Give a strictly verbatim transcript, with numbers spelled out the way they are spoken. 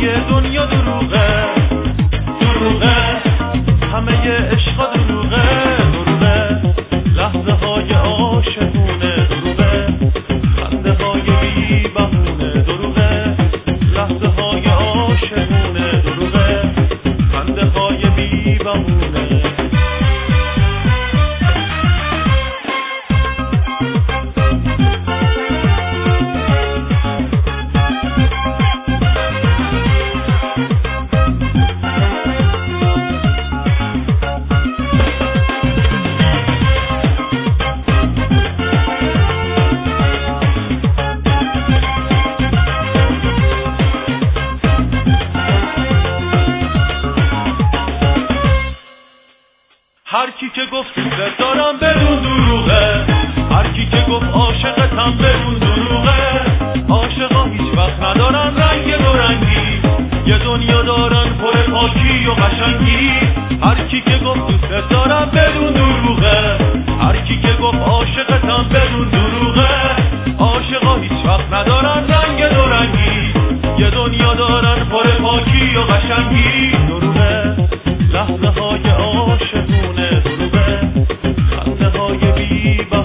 دنیا دروغه دروغه، همه عشقا دروغه دروغه، لحظه های عاشقونه دروغه، خنده های بی بهونه دروغه، لحظه های عاشقونه دروغه، خنده های بی بهونه. هر کی که گفت دوست دارم بدون دروغه، هر کی که گفت عاشقتم بدون دروغه، عاشقا هیچ وقت ندارن رنگ دو رنگی، یه دنیا دارن پر پاکی و قشنگی. هر کی که گفت دوست دارم بدون دروغه، هر کی که گفت عاشقتم بدون دروغه، عاشقا هیچ وقت ندارن رنگ دو رنگی، یه دنیا دارن پر پاکی و قشنگی. دروغه، لحظه های عاشقونه دروغه، خنده های بی